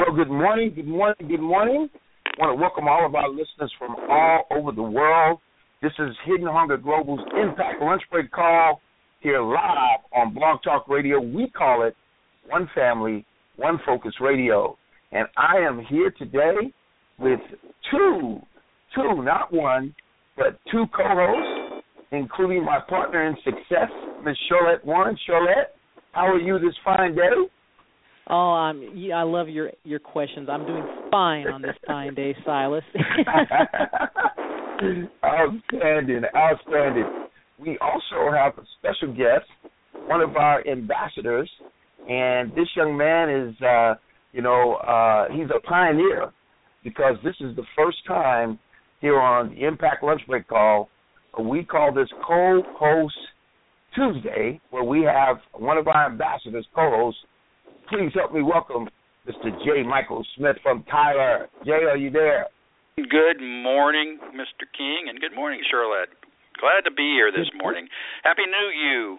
Well, good morning, good morning, good morning. I want to welcome all of our listeners from all over the world. This is Hidden Hunger Global's Impact Lunch Break Call here live on Blog Talk Radio. We call it One Family, One Focus Radio. And I am here today with two, not one, but two co-hosts, including my partner in success, Ms. Charlotte Warren. Charlotte, how are you this fine day? Oh, I love your questions. I'm doing fine on this fine day, Silas. Outstanding. We also have a special guest, one of our ambassadors, and this young man is, he's a pioneer because this is the first time here on the Impact Lunch Break Call. We call this Co-Host Tuesday, where we have one of our ambassadors, co-hosts. Please help me welcome Mr. J. Michael Smith from Tyler. Jay, are you there? Good morning, Mr. King, and good morning, Charlotte. Glad to be here this morning. Happy New You,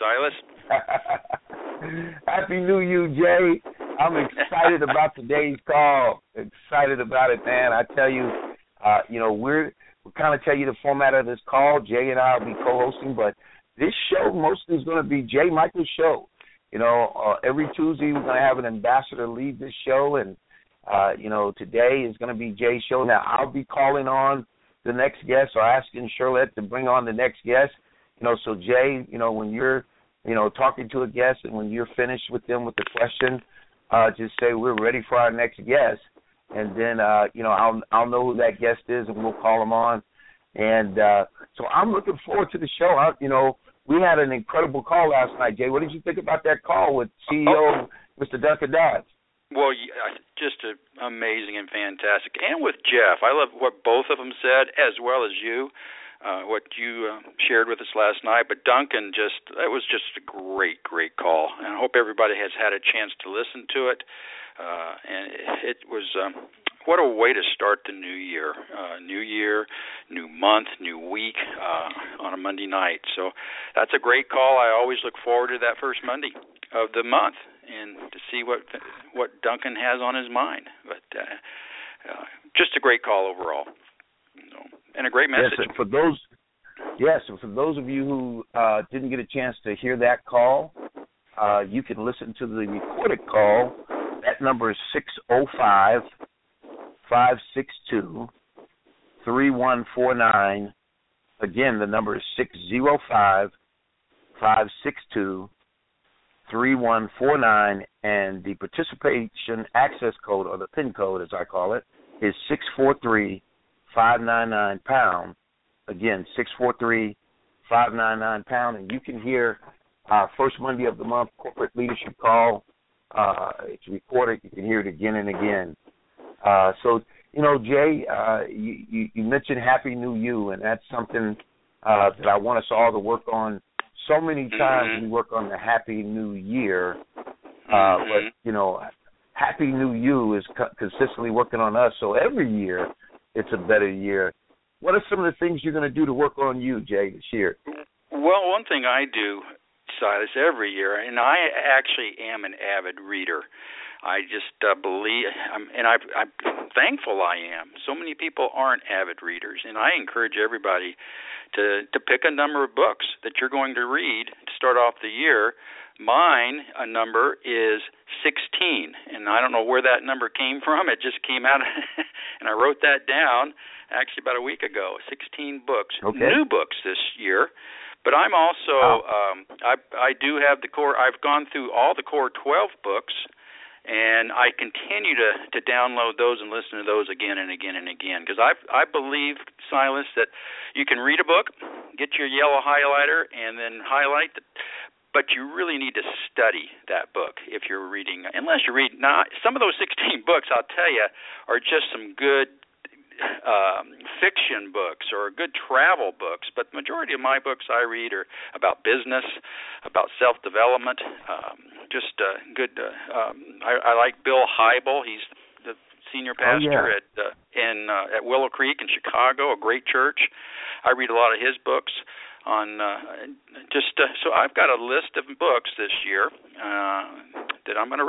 Silas. Happy New You, Jay. I'm excited about today's call. Excited about it, man. I tell you, we'll kind of tell you the format of this call. Jay and I will be co-hosting, but this show mostly is going to be J. Michael's show. Every Tuesday we're going to have an ambassador lead this show, and, today is going to be Jay's show. Now, I'll be calling on the next guest or asking Charlotte to bring on the next guest. So Jay, when you're, talking to a guest and when you're finished with them with the question, just say we're ready for our next guest. And then, I'll know who that guest is and we'll call them on. And so I'm looking forward to the show. We had an incredible call last night, Jay. What did you think about that call with CEO Mr. Duncan Dodds? Well, just amazing and fantastic. And with Jeff, I love what both of them said, as well as you, what you shared with us last night. But Duncan, it was just a great, great call. And I hope everybody has had a chance to listen to it. And it was what a way to start the new year. New year, new month, new week on a Monday night. So that's a great call. I always look forward to that first Monday of the month and to see what Duncan has on his mind. But just a great call overall. And a great message. Yes, for those of you who didn't get a chance to hear that call, you can listen to the recorded call. That number is 605-562-3149. Again, the number is 605-562-3149, and the participation access code, or the PIN code as I call it, is 643-599-POUND. Again, 643-599-POUND, and you can hear our first Monday of the month corporate leadership call. It's recorded. You can hear it again and again. So, Jay, you mentioned Happy New You, and that's something that I want us all to work on. So many times we work on the Happy New Year, but, Happy New You is consistently working on us. So every year it's a better year. What are some of the things you're going to do to work on you, Jay, this year? Well, one thing I do, Silas, every year, and I actually am an avid reader. I just believe, I'm thankful I am. So many people aren't avid readers, and I encourage everybody to pick a number of books that you're going to read to start off the year. Mine, a number, is 16, and I don't know where that number came from. It just came out, and I wrote that down actually about a week ago. 16 books, new books this year. But I'm also, I do have the core. I've gone through all the core 12 books, and I continue to download those and listen to those again and again and again. Because I believe, Silas, that you can read a book, get your yellow highlighter, and then highlight it. But you really need to study that book if you're reading. Unless you read, now some of those 16 books, I'll tell you, are just some good fiction books or good travel books, but the majority of my books I read are about business, about self-development, just good. I like Bill Hybel. He's the senior pastor at Willow Creek in Chicago, a great church. I read a lot of his books on so I've got a list of books this year that I'm going to read.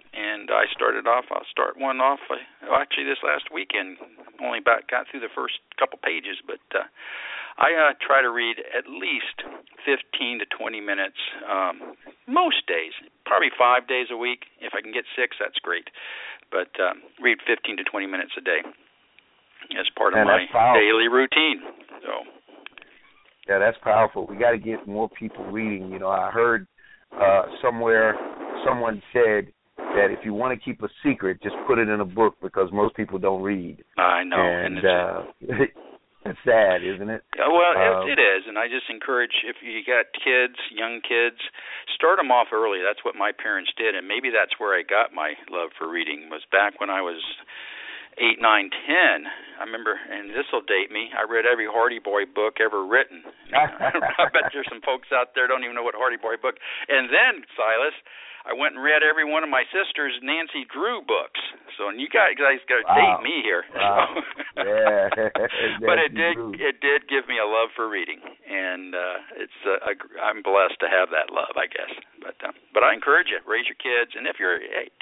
and I'll start one off actually this last weekend. Only got through the first couple pages, but I try to read at least 15 to 20 minutes most days, probably 5 days a week. If I can get 6, that's great. But read 15 to 20 minutes a day as part of my daily routine. So. Yeah, that's powerful. We got to get more people reading. You know, I heard somewhere someone said that if you want to keep a secret, just put it in a book, because most people don't read. I know. And it's sad, isn't it? Well, it is, and I just encourage, if you got kids, young kids, start them off early. That's what my parents did, and maybe that's where I got my love for reading, was back when I was 8, 9, 10. I remember, and this will date me, I read every Hardy Boy book ever written. I bet there's some folks out there don't even know what Hardy Boy book. And then, Silas, I went and read every one of my sister's Nancy Drew books. So, and you guys got to date me here. Wow. So. Yeah. But it did give me a love for reading, and I'm blessed to have that love, I guess. But I encourage you, raise your kids, and if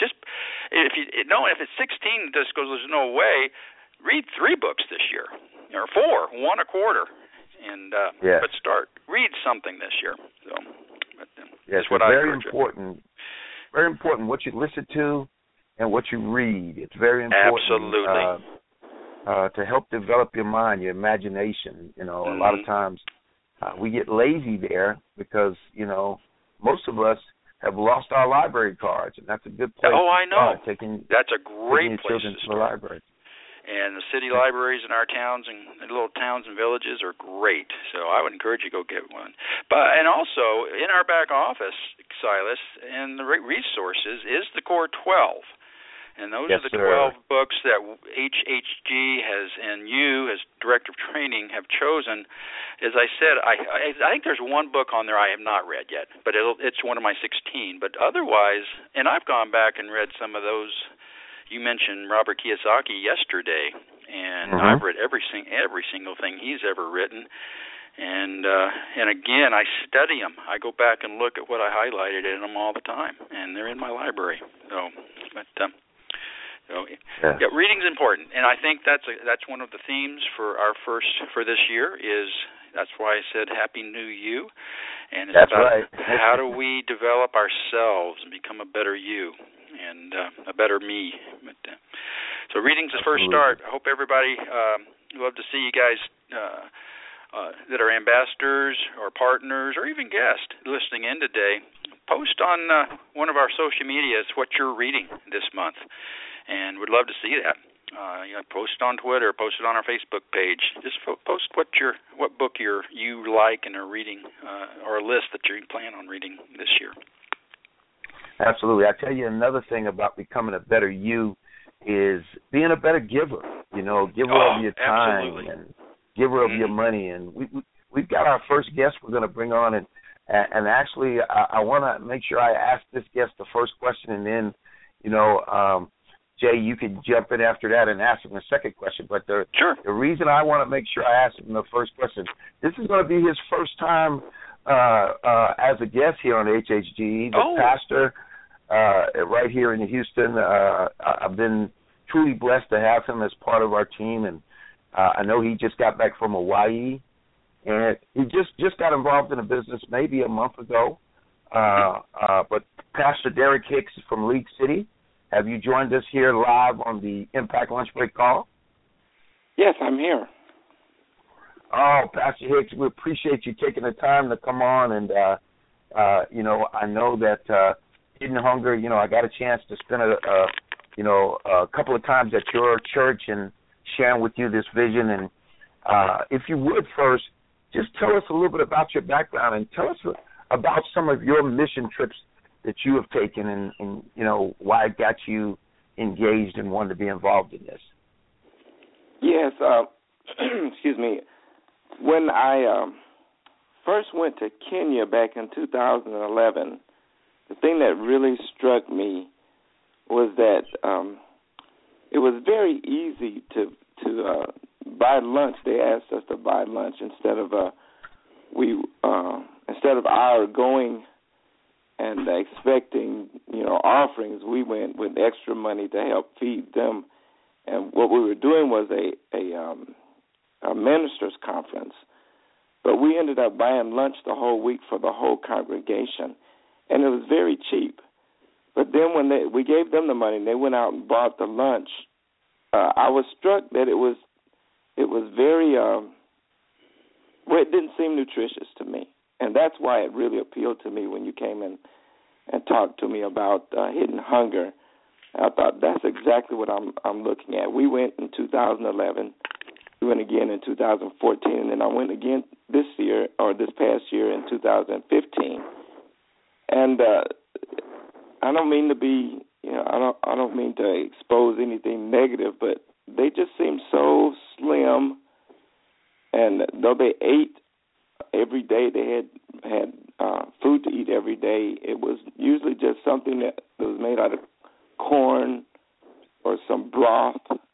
it's 16, just goes, there's no way. Read 3 books this year, or 4, 1 a quarter, and but read something this year. So, yes, what it's very important. Very important what you listen to and what you read. It's very important. Absolutely. To help develop your mind, your imagination. You know, a lot of times we get lazy there because, you know, most of us have lost our library cards, and that's a good place. Oh, I know. That's a taking great place to start. The library. And the city libraries in our towns and little towns and villages are great. So I would encourage you to go get one. And also, in our back office, Silas, and the resources is the Core 12. And those are the 12 books that HHG has, and you as Director of Training, have chosen. As I said, I think there's one book on there I have not read yet, but it's one of my 16. But otherwise, and I've gone back and read some of those. You mentioned Robert Kiyosaki yesterday, and I've read every single thing he's ever written. And again, I study them. I go back and look at what I highlighted in them all the time, and they're in my library. Reading's important, and I think that's one of the themes for this year. That's why I said Happy New You, and it's about how do we develop ourselves and become a better you and a better me. So reading's the first start. I hope everybody love to see you guys that are ambassadors or partners or even guests listening in today. Post on one of our social medias what you're reading this month, and we'd love to see that. Post it on Twitter, post it on our Facebook page. Just post what book you like and are reading, or a list that you plan on reading this year. Absolutely. I tell you, another thing about becoming a better you is being a better giver. You know, giver of your time and giver of your money. And we've got our first guest we're going to bring on, and actually I want to make sure I ask this guest the first question, and then, you know, Jay, you can jump in after that and ask him the second question. But the reason I want to make sure I ask him the first question, this is going to be his first time as a guest here on HHG. He's a pastor right here in Houston. I've been truly blessed to have him as part of our team, and I know he just got back from Hawaii, and he just got involved in a business maybe a month ago. But Pastor Derek Hicks from League City, have you joined us here live on the Impact Lunch Break call? Yes, I'm here. Oh, Pastor Hicks, we appreciate you taking the time to come on, and you know, I know that Hidden Hunger, you know, I got a chance to spend a couple of times at your church and sharing with you this vision. And if you would first, just tell us a little bit about your background and tell us about some of your mission trips that you have taken and you know, why it got you engaged and wanted to be involved in this. Yes, excuse me. When I first went to Kenya back in 2011, the thing that really struck me was that it was very easy to buy lunch. They asked us to buy lunch instead of our going and expecting, offerings, we went with extra money to help feed them. And what we were doing was a ministers' conference. But we ended up buying lunch the whole week for the whole congregation, and it was very cheap. But then when we gave them the money and they went out and bought the lunch, I was struck that it was very, it didn't seem nutritious to me. And that's why it really appealed to me when you came in and talked to me about hidden hunger. I thought that's exactly what I'm looking at. We went in 2011. We went again in 2014, and then I went again this past year in 2015. And I don't mean to be, I don't mean to expose anything negative, but they just seem so slim. And though they ate every day, they had food to eat every day. It was usually just something that was made out of corn or some broth.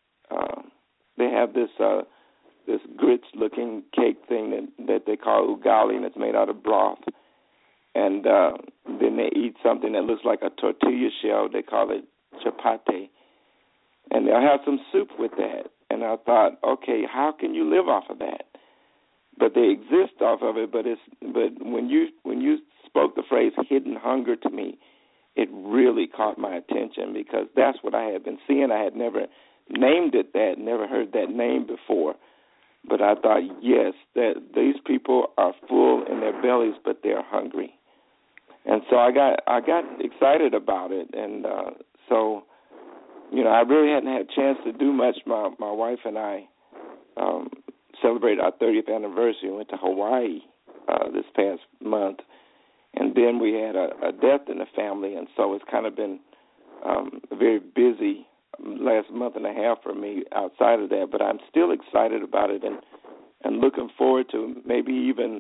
They have this grits-looking cake thing that they call ugali, and it's made out of broth. And then they eat something that looks like a tortilla shell. They call it chapati. And they'll have some soup with that. And I thought, okay, how can you live off of that? But they exist off of it. But when you spoke the phrase hidden hunger to me, it really caught my attention because that's what I had been seeing. I had never named it that, never heard that name before. But I thought, yes, that these people are full in their bellies, but they're hungry. And so I got excited about it. And so, I really hadn't had a chance to do much. My wife and I celebrated our 30th anniversary. We went to Hawaii this past month. And then we had a death in the family. And so it's kind of been very busy last month and a half for me outside of that, but I'm still excited about it and looking forward to maybe even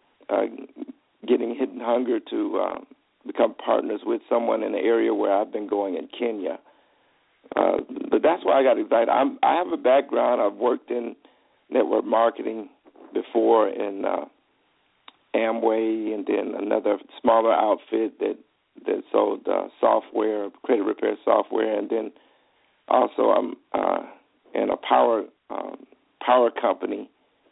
getting Hidden Hunger to become partners with someone in the area where I've been going in Kenya. But that's why I got excited. I have a background. I've worked in network marketing before in Amway, and then another smaller outfit that sold software, credit repair software, and then also, I'm in a power company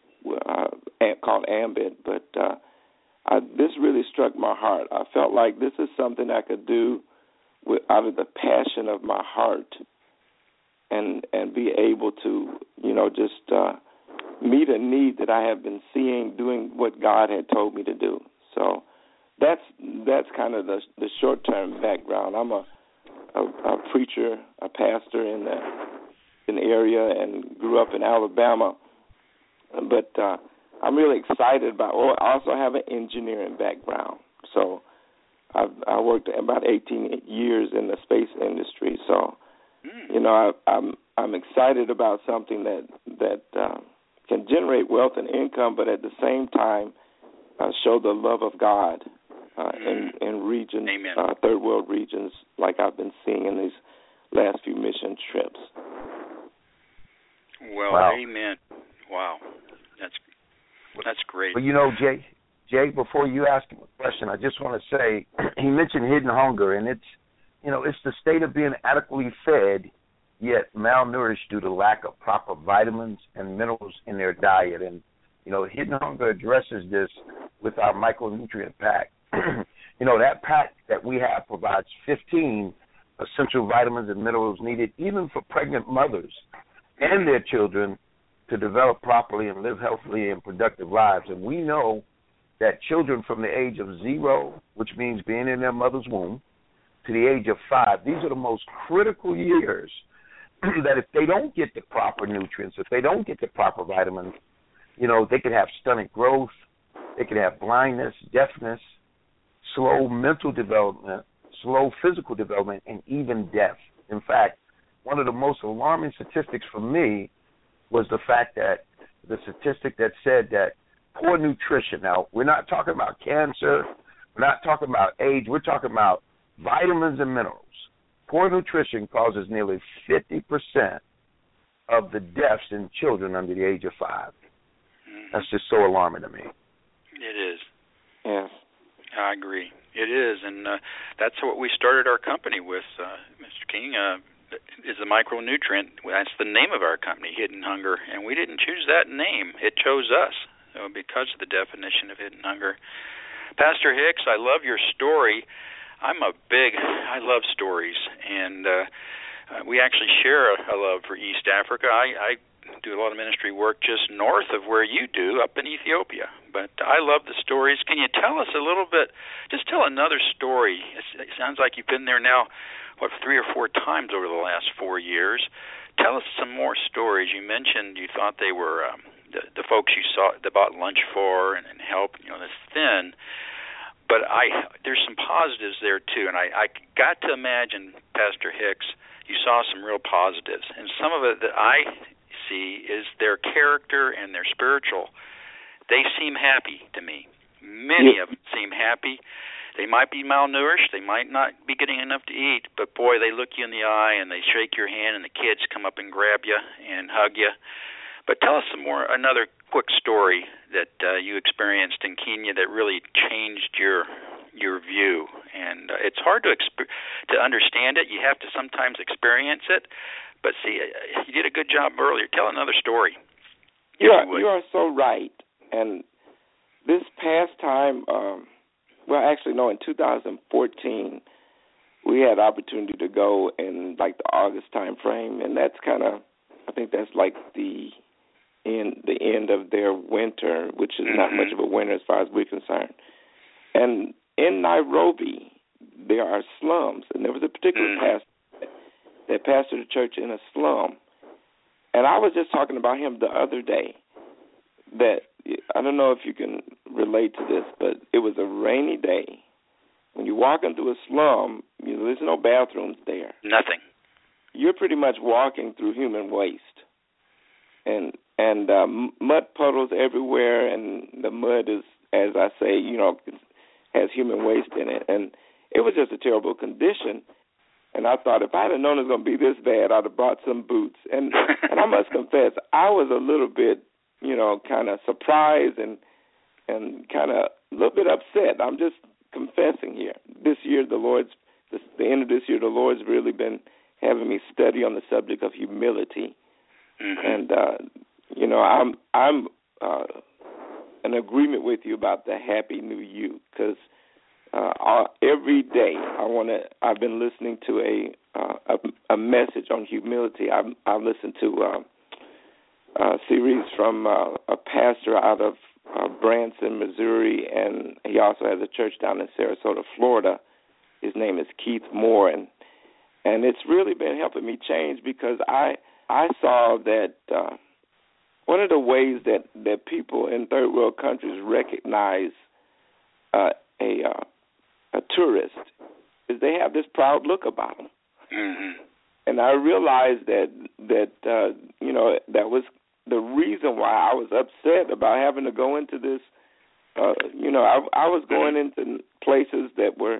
called Ambit, but this really struck my heart. I felt like this is something I could do out of the passion of my heart, and be able to, just meet a need that I have been seeing doing what God had told me to do. So that's kind of the short-term background. I'm a preacher, a pastor in the area, and grew up in Alabama. But I'm really excited about. Well, I also have an engineering background, so I worked about 18 years in the space industry. So, I'm excited about something that can generate wealth and income, but at the same time show the love of God. In regions, third world regions, like I've been seeing in these last few mission trips. Well, wow. Amen. Wow, that's great. Well, Jay, before you ask him a question, I just want to say he mentioned hidden hunger, and it's the state of being adequately fed yet malnourished due to lack of proper vitamins and minerals in their diet. And hidden hunger addresses this with our micronutrient pack. That pack that we have provides 15 essential vitamins and minerals needed even for pregnant mothers and their children to develop properly and live healthily and productive lives. And we know that children from the age of 0, which means being in their mother's womb, to the age of 5, these are the most critical years that if they don't get the proper nutrients, if they don't get the proper vitamins, they could have stunted growth, they could have blindness, deafness, slow mental development, slow physical development, and even death. In fact, one of the most alarming statistics for me was the statistic that said that poor nutrition, now we're not talking about cancer, we're not talking about age, we're talking about vitamins and minerals. Poor nutrition causes nearly 50% of the deaths in children under the age of 5. That's just so alarming to me. It is. Yes. I agree. It is, and that's what we started our company with, Mr. King. Is the micronutrient. That's the name of our company, Hidden Hunger, and we didn't choose that name. It chose us because of the definition of hidden hunger. Pastor Hicks, I love your story. I love stories, and we actually share a love for East Africa. I do a lot of ministry work just north of where you do, up in Ethiopia. But I love the stories. Can you tell us a little bit, just tell another story? It sounds like you've been there now, 3 or 4 times over the last 4 years. Tell us some more stories. You mentioned you thought they were the folks you saw that bought lunch for and helped, this thin. But there's some positives there, too. And I got to imagine, Pastor Hicks, you saw some real positives. And some of it that I see is their character and their spiritual. They seem happy to me. Many of them seem happy. They might be malnourished. They might not be getting enough to eat. But, boy, they look you in the eye and they shake your hand and the kids come up and grab you and hug you. But tell us another quick story that you experienced in Kenya that really changed your view. And it's hard to understand it. You have to sometimes experience it. But, see, you did a good job earlier. Tell another story. You are so right. And this past time, in 2014, we had opportunity to go in, the August time frame. And that's I think that's the end of their winter, which is not much of a winter as far as we're concerned. And in Nairobi, there are slums. And there was a particular pastor that pastored a church in a slum. And I was just talking about him the other day, that I don't know if you can relate to this, but it was a rainy day. When you walk into a slum, there's no bathrooms there. Nothing. You're pretty much walking through human waste. And mud puddles everywhere, and the mud is, as I say, has human waste in it. And it was just a terrible condition. And I thought, if I had known it was going to be this bad, I'd have brought some boots. And I must confess, I was a little bit, kind of surprised and kind of a little bit upset. I'm just confessing here. This year, the end of this year, the Lord's really been having me study on the subject of humility. And, I'm in agreement with you about the Happy New You, because every day I've been listening to a message on humility. I listened to a series from a pastor out of Branson, Missouri, and he also has a church down in Sarasota, Florida. His name is Keith Moore, and it's really been helping me change, because I saw that one of the ways that people in third world countries recognize a tourist is they have this proud look about them. And I realized that was the reason why I was upset about having to go into this. I was going into places that were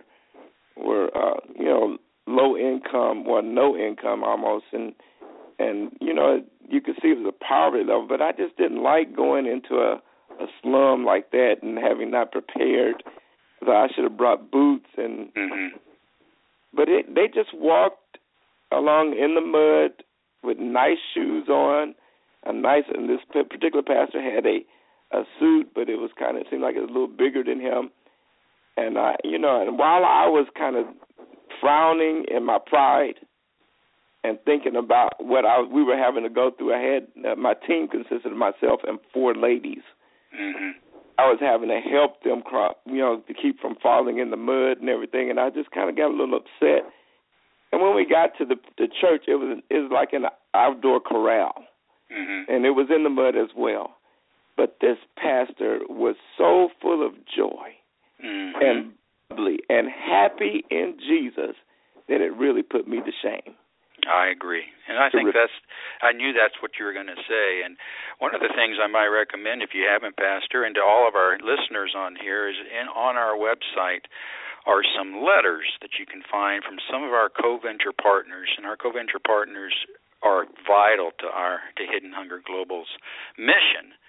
low income or no income almost, and you could see it was a poverty level, but I just didn't like going into a slum like that and having not prepared. So I should have brought boots but they just walked along in the mud with nice shoes on, and this particular pastor had a suit, but it seemed like it was a little bigger than him. And and while I was kind of frowning in my pride and thinking about what we were having to go through, I had my team consisted of myself and 4 ladies. I was having to help them, to keep from falling in the mud and everything, and I just kind of got a little upset. And when we got to the church, it was like an outdoor corral, and it was in the mud as well. But this pastor was so full of joy and bubbly and happy in Jesus that it really put me to shame. I agree. And I think I knew that's what you were going to say. And one of the things I might recommend, if you haven't, Pastor, and to all of our listeners on here, is on our website are some letters that you can find from some of our co-venture partners. And our co-venture partners are vital to Hidden Hunger Global's mission.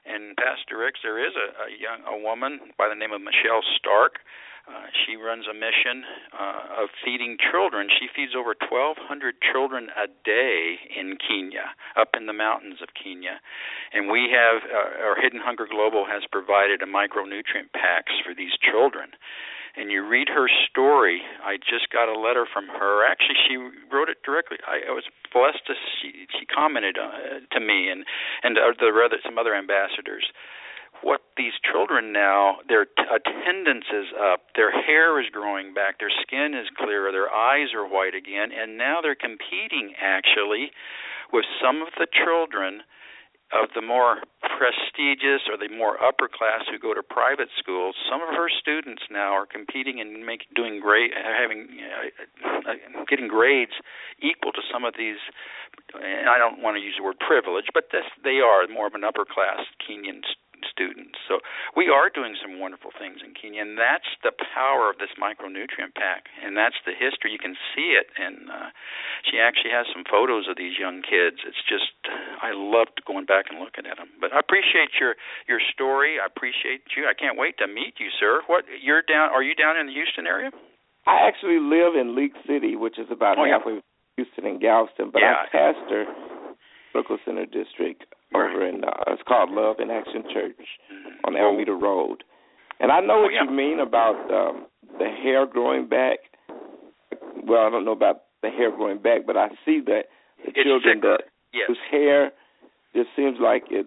And Pastor Ricks, there is a woman by the name of Michelle Stark. She runs a mission of feeding children. She feeds over 1,200 children a day in Kenya, up in the mountains of Kenya. And we have, our Hidden Hunger Global has provided a micronutrient packs for these children. And you read her story. I just got a letter from her. Actually, she wrote it directly. I was blessed to she commented to me and some other ambassadors. What these children now, their attendance is up, their hair is growing back, their skin is clearer, their eyes are white again, and now they're competing actually with some of the children of the more prestigious or the more upper class who go to private schools. Some of her students now are competing and doing great, getting grades equal to some of these. And I don't want to use the word privilege, but they are more of an upper class Kenyan students. So we are doing some wonderful things in Kenya, and that's the power of this micronutrient pack, and that's the history. You can see it, and she actually has some photos of these young kids. It's just, I loved going back and looking at them. But I appreciate your story. I appreciate you. I can't wait to meet you, sir. Are you down in the Houston area? I actually live in League City, which is about halfway between Houston and Galveston, but I pastor Local Center District over in, it's called Love in Action Church on Alameda Road. And I know what you mean about the hair growing back. Well, I don't know about the hair growing back, but I see that the children whose hair just seems like it's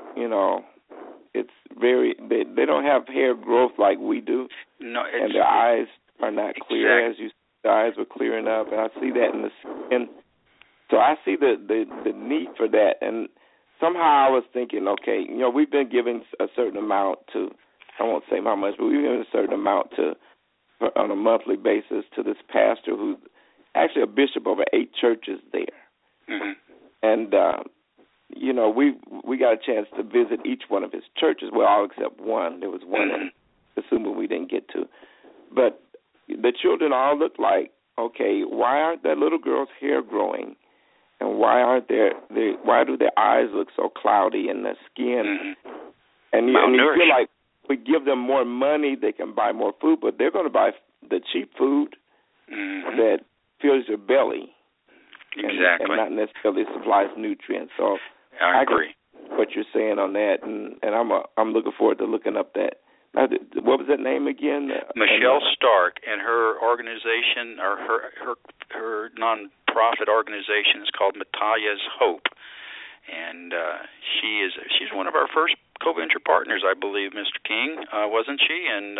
very, they don't have hair growth like we do. No, and their eyes are not clear as you see. The eyes were clearing up, and I see that in the skin. So I see the need for that, and somehow I was thinking, okay, we've been giving a certain amount to, I won't say how much, but we've given a certain amount on a monthly basis to this pastor who's actually a bishop over 8 churches there. Mm-hmm. And, we got a chance to visit each one of his churches, well, all except one. There was one in Kasumu we didn't get to. But the children all looked like, okay, why aren't that little girl's hair growing? And why do their eyes look so cloudy and their skin? And you feel like we give them more money, they can buy more food, but they're going to buy the cheap food that fills your belly. Exactly. And not necessarily supplies nutrients. So I agree. What you're saying on that, and I'm looking forward to looking up that. What was that name again? Michelle Stark, and her organization, or her non-profit organization, is called Mataya's Hope, and she's one of our first co-venture partners, I believe, Mr. King, wasn't she? And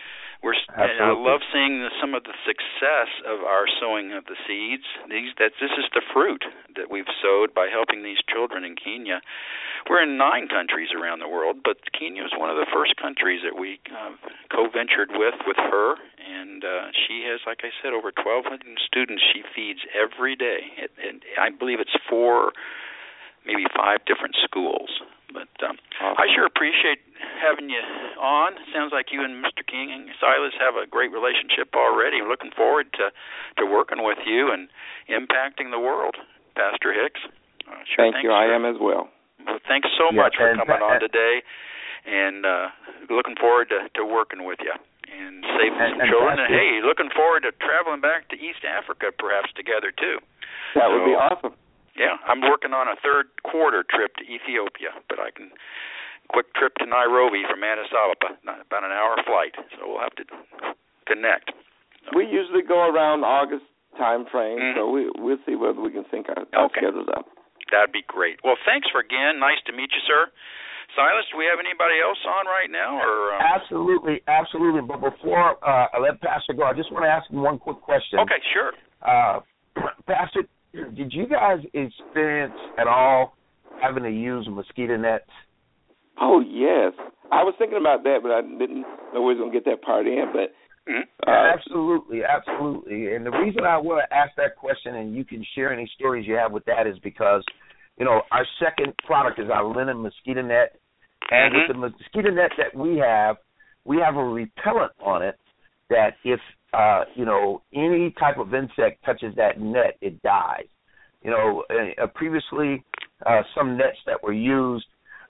and I love seeing some of the success of our sowing of the seeds. This is the fruit that we've sowed by helping these children in Kenya. We're in 9 countries around the world, but Kenya was one of the first countries that we co-ventured with her, and she has, like I said, over 1,200 students she feeds every day. And I believe it's 4, maybe 5 different schools. But I sure appreciate having you on. Sounds like you and Mr. King and Silas have a great relationship already. Looking forward to working with you and impacting the world, Pastor Hicks. Thank you. I am as well. Well, thanks so much for coming on today, and looking forward to working with you and saving some children. And hey, looking forward to traveling back to East Africa perhaps together too. That would be awesome. Yeah, I'm working on a third quarter trip to Ethiopia, but I can quick trip to Nairobi from Addis Ababa, about an hour flight. So we'll have to connect. We usually go around August time frame, so we'll see whether we can sync our schedules up. That'd be great. Well, thanks again. Nice to meet you, sir. Silas, do we have anybody else on right now? Or Absolutely. But before I let Pastor go, I just want to ask him one quick question. Okay, sure. Pastor, did you guys experience at all having to use mosquito nets? Oh, yes. I was thinking about that, but I didn't know we was going to get that part in. But Absolutely. And the reason I want to ask that question, and you can share any stories you have with that, is because, our second product is our linen mosquito net. And with the mosquito net that we have a repellent on it that if any type of insect touches that net, it dies. Previously, some nets that were used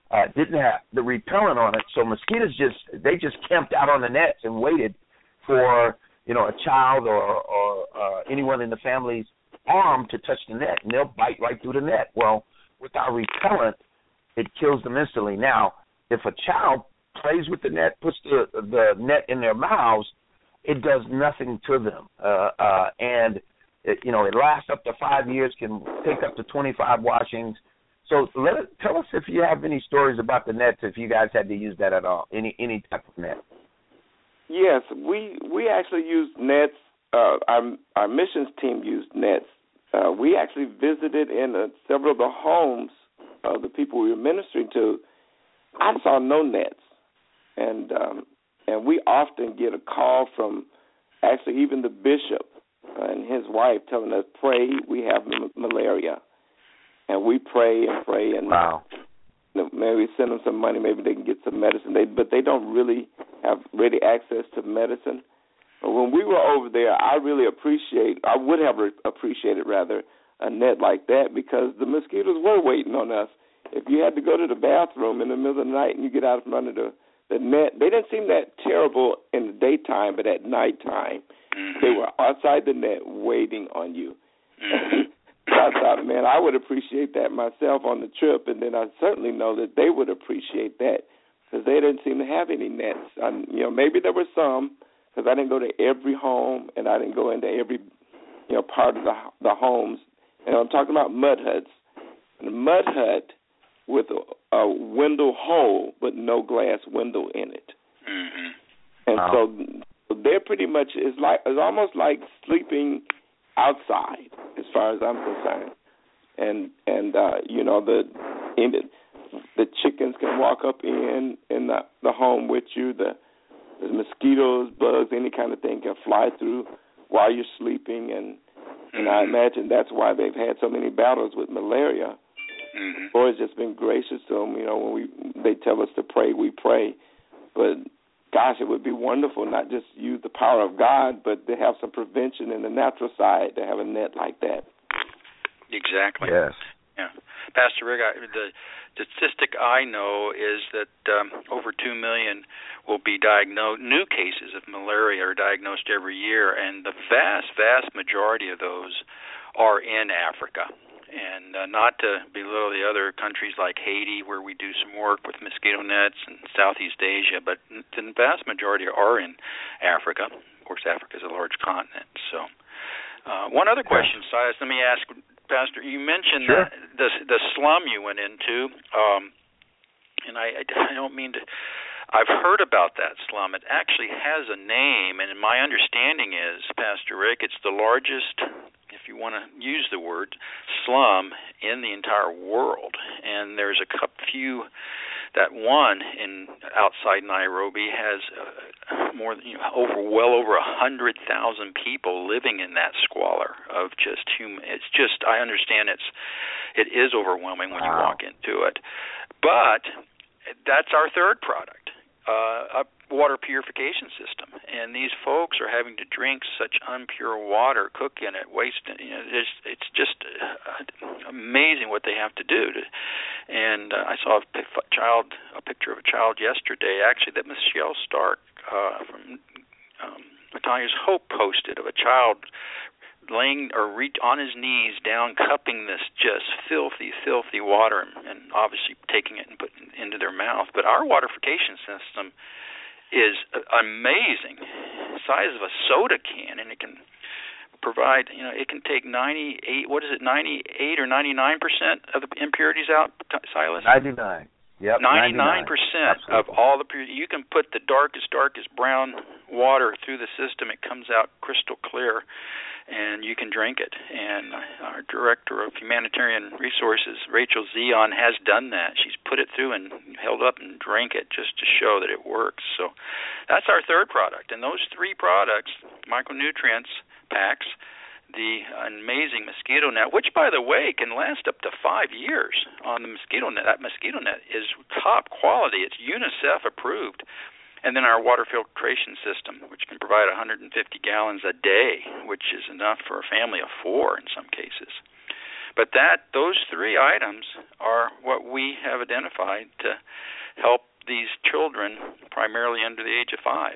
didn't have the repellent on it, so mosquitoes just camped out on the nets and waited for a child or anyone in the family's arm to touch the net, and they'll bite right through the net. Well, with our repellent, it kills them instantly. Now, if a child plays with the net, puts the net in their mouths, it does nothing to them, and it lasts up to 5 years, can take up to 25 washings. So tell us if you have any stories about the nets, if you guys had to use that at all, any type of net. Yes, we actually used nets. Our missions team used nets. We actually visited in several of the homes of the people we were ministering to. I saw no nets, and we often get a call from actually even the bishop and his wife telling us, pray, we have malaria. And we pray and pray, and wow. Maybe send them some money, maybe they can get some medicine. But they don't really have ready access to medicine. But when we were over there, I would have appreciated a net like that, because the mosquitoes were waiting on us. If you had to go to the bathroom in the middle of the night and you get out from under the net, they didn't seem that terrible in the daytime, but at nighttime, they were outside the net waiting on you. I thought, man, I would appreciate that myself on the trip, and then I certainly know that they would appreciate that, because they didn't seem to have any nets. Maybe there were some, because I didn't go to every home, and I didn't go into every part of the homes. And I'm talking about mud huts. And a mud hut with a window hole, but no glass window in it. Mm-hmm. And so they're pretty much, it's almost like sleeping outside, as far as I'm concerned, and the chickens can walk up in the home with you. The mosquitoes, bugs, any kind of thing can fly through while you're sleeping, and I imagine that's why they've had so many battles with malaria. Mm-hmm. The Lord's just been gracious to them. When they tell us to pray, we pray, but gosh, it would be wonderful not just use the power of God, but to have some prevention in the natural side, to have a net like that. Exactly. Yes. Yeah. Pastor Rick, the statistic I know is that over 2 million will be diagnosed, new cases of malaria are diagnosed every year, and the vast, vast majority of those are in Africa. And not to belittle the other countries like Haiti, where we do some work with mosquito nets, and Southeast Asia, but the vast majority are in Africa. Of course, Africa is a large continent. So one other question, Silas, let me ask, Pastor, you mentioned the slum you went into, and I don't mean to, I've heard about that slum. It actually has a name, and my understanding is, Pastor Rick, it's the largest, if you want to use the word, slum in the entire world. And there's a few, that one in outside Nairobi has well over 100,000 people living in that squalor of just human. It's just, I understand it is overwhelming when you walk into it. But that's our third product. A water purification system, and these folks are having to drink such impure water, cook in it, waste it. It's just amazing what they have to do. And I saw a picture of a child yesterday, actually, that Michelle Stark from Italia's Hope posted, of a child laying on his knees down, cupping this just filthy water, and obviously taking it and putting it into their mouth. But our waterification system is amazing, size of a soda can, and it can provide, it can take 98 or 99% of the impurities out, Silas? 99. Yep, 99% of all the purity. You can put the darkest brown water through the system. It comes out crystal clear, and you can drink it. And our Director of Humanitarian Resources, Rachel Zion, has done that. She's put it through and held up and drank it just to show that it works. So that's our third product. And those three products, micronutrients packs, the amazing mosquito net, which, by the way, can last up to 5 years on the mosquito net. That mosquito net is top quality. It's UNICEF approved. And then our water filtration system, which can provide 150 gallons a day, which is enough for a family of 4 in some cases. But those three items are what we have identified to help these children, primarily under the age of 5.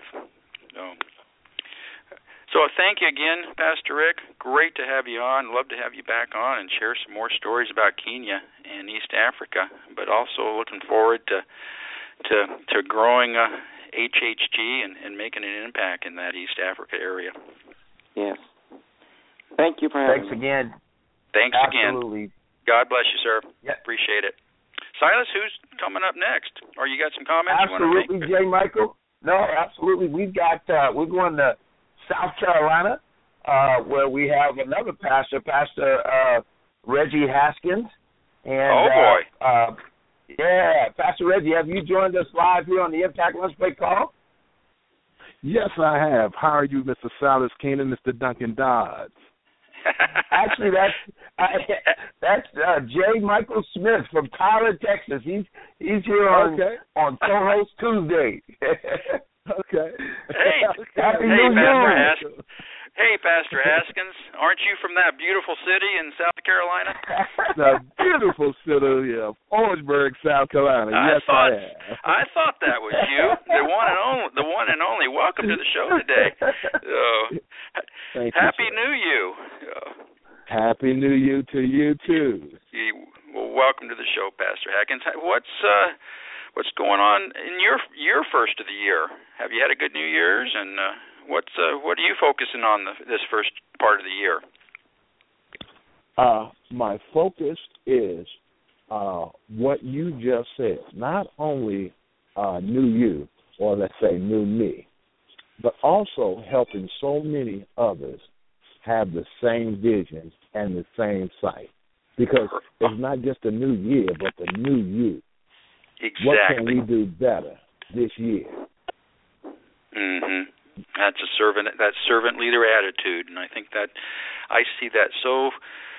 So thank you again, Pastor Rick. Great to have you on. Love to have you back on and share some more stories about Kenya and East Africa, but also looking forward to growing HHG and making an impact in that East Africa area. Yes. Thank you for having me. Thanks again. Thanks Absolutely. again. God bless you, sir. Yep. Appreciate it. Silas, who's coming up next? Or you got some comments Absolutely, you want to make? J. Michael. No, absolutely. We've got we're going to South Carolina, where we have another pastor, Pastor Reggie Haskins. And, oh, boy. Yeah, Pastor Reggie, have you joined us live here on the Impact Lunch Break Call? Yes, I have. How are you, Mr. Silas Keenan, Mr. Duncan Dodds? Actually, that's J. Michael Smith from Tyler, Texas. He's here on Co-host Tuesday. Okay. Hey, Happy New Year. Hey, Pastor Haskins, aren't you from that beautiful city in South Carolina? The beautiful city of Orangeburg, South Carolina. I am. I thought that was you, the one and only. Welcome to the show today. Thank Happy you, New Year. Happy New Year to you too. Well, welcome to the show, Pastor Haskins. What's going on in your first of the year? Have you had a good New Year's, and what are you focusing on this first part of the year? My focus is what you just said. Not only new you, or let's say new me, but also helping so many others have the same vision and the same sight. Because it's not just a new year, but the new you. Exactly. What can we do better this year? Mm-hmm. That's that servant leader attitude, and I think that I see that so,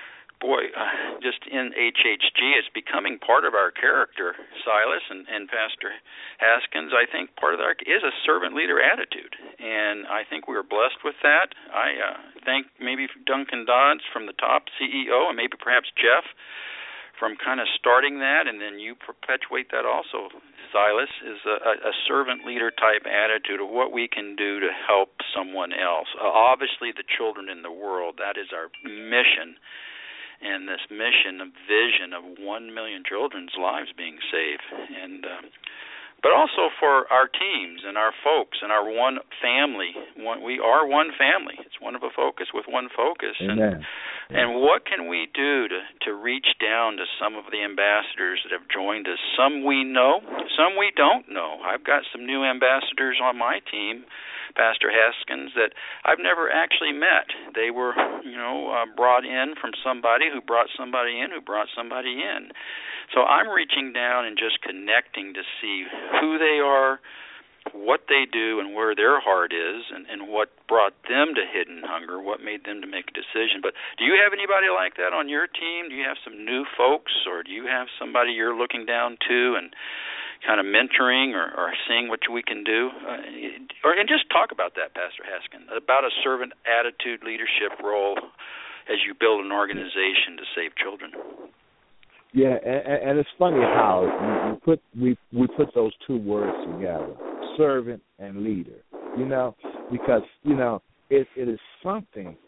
just in HHG, it's becoming part of our character, Silas and Pastor Haskins. I think part of that is a servant leader attitude, and I think we are blessed with that. I thank maybe Duncan Dodds from the top, CEO, and maybe perhaps Jeff from kind of starting that, and then you perpetuate that also, Silas, is a servant leader type attitude of what we can do to help someone else. Obviously, the children in the world, that is our mission, and this mission of vision of 1 million children's lives being saved, and but also for our teams and our folks and our one family. We are one family. It's one of a focus with one focus. Amen. And what can we do to reach down to some of the ambassadors that have joined us? Some we know, some we don't know. I've got some new ambassadors on my team, Pastor Haskins, that I've never actually met. They were, brought in from somebody who brought somebody in who brought somebody in. So I'm reaching down and just connecting to see who they are, what they do, and where their heart is, and what brought them to Hidden Hunger, what made them to make a decision. But do you have anybody like that on your team? Do you have some new folks, or do you have somebody you're looking down to and kind of mentoring or seeing what we can do? And just talk about that, Pastor Haskins, about a servant attitude leadership role as you build an organization to save children. Yeah, and it's funny how we put those two words together, servant and leader. Because it is something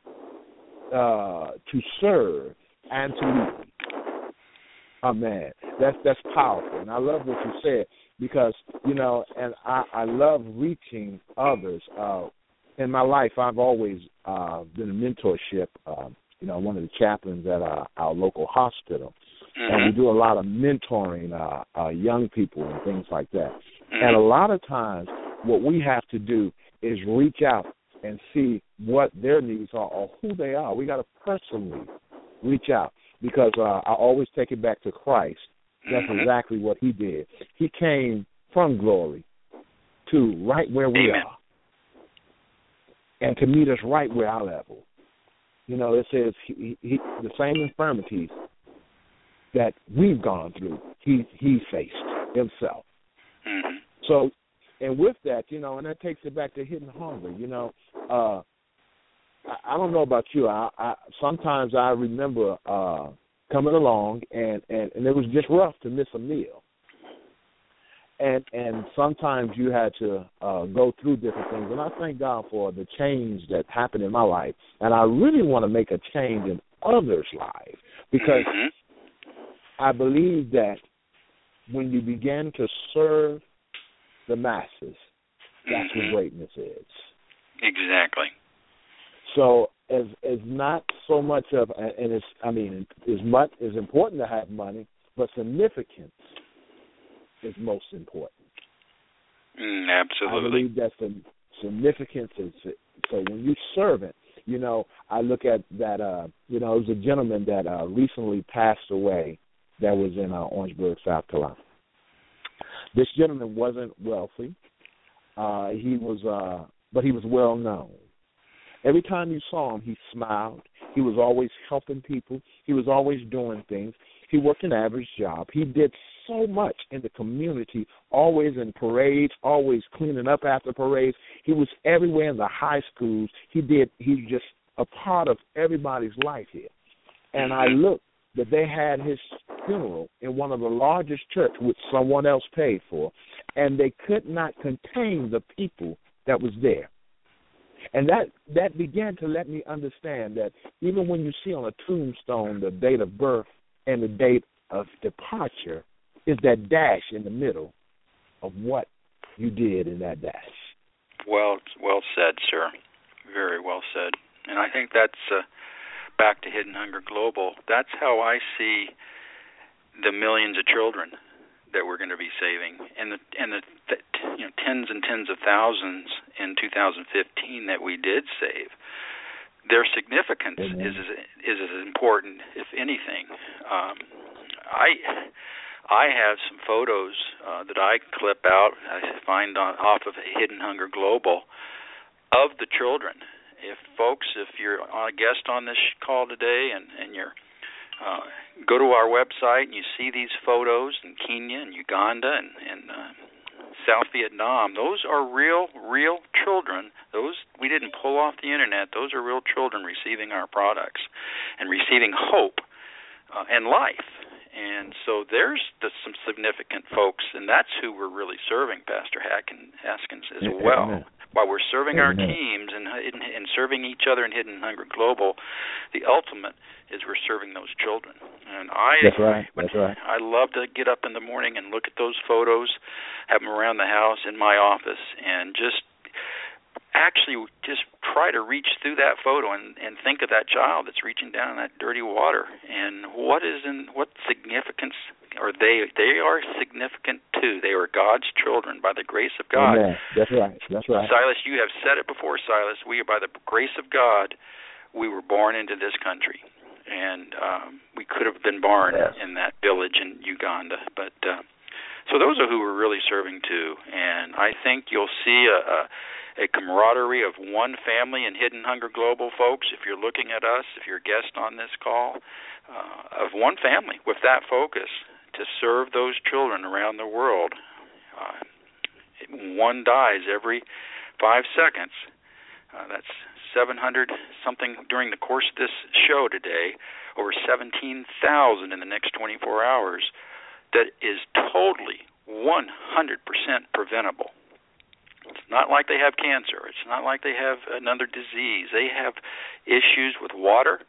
to serve and to lead. Oh man, that's powerful, and I love what you said because and I love reaching others. In my life, I've always been in mentorship. One of the chaplains at our local hospital. And we do a lot of mentoring young people and things like that. And a lot of times what we have to do is reach out and see what their needs are or who they are. We got to personally reach out because I always take it back to Christ. That's exactly what he did. He came from glory to right where we are and to meet us right where our level. It says he the same infirmities that we've gone through, he faced himself. So, and with that, and that takes it back to Hidden Hunger. I don't know about you. I sometimes I remember coming along, and it was just rough to miss a meal. And sometimes you had to go through different things. And I thank God for the change that happened in my life. And I really want to make a change in others' lives, because I believe that when you begin to serve the masses, that's what greatness is. Exactly. So as not so much of, and it's, I mean, it's important to have money, but significance is most important. Absolutely. I believe that the significance is, so when you serve it, you know, I look at that, you know, it was a gentleman that recently passed away that was in Orangeburg, South Carolina. This gentleman wasn't wealthy. But he was well known. Every time you saw him, he smiled. He was always helping people. He was always doing things. He worked an average job. He did so much in the community, always in parades, always cleaning up after parades. He was everywhere in the high schools. He was just a part of everybody's life here. And I looked that they had his funeral in one of the largest churches, which someone else paid for, and they could not contain the people that was there. And that began to let me understand that even when you see on a tombstone the date of birth and the date of departure, is that dash in the middle of what you did in that dash. Well said, sir. Very well said. And I think that's back to Hidden Hunger Global. That's how I see the millions of children that we're going to be saving, and the tens and tens of thousands in 2015 that we did save. Their significance is as important, if anything. I have some photos that I clip out, I find off of Hidden Hunger Global, of the children. If you're a guest on this call today and you're go to our website and you see these photos in Kenya and Uganda and South Vietnam, those are real children. Those we didn't pull off the internet. Those are real children receiving our products and receiving hope and life. And so there's some significant folks, and that's who we're really serving, Pastor Haskins, as well. While we're serving our teams and serving each other in Hidden Hunger Global, the ultimate is we're serving those children. And That's right. I love to get up in the morning and look at those photos, have them around the house, in my office, and just try to reach through that photo and think of that child that's reaching down in that dirty water, and what significance are they? They are significant too. They are God's children by the grace of God. Amen. That's right. Silas, you have said it before, Silas. We are, by the grace of God, we were born into this country, and we could have been born in that village in Uganda, but. So those are who we're really serving too, and I think you'll see a camaraderie of one family in Hidden Hunger Global, folks. If you're looking at us, if you're a guest on this call, of one family with that focus to serve those children around the world. One dies every 5 seconds. That's 700 something during the course of this show today, over 17,000 in the next 24 hours. That is totally 100% preventable. It's not like they have cancer. It's not like they have another disease. They have issues with water,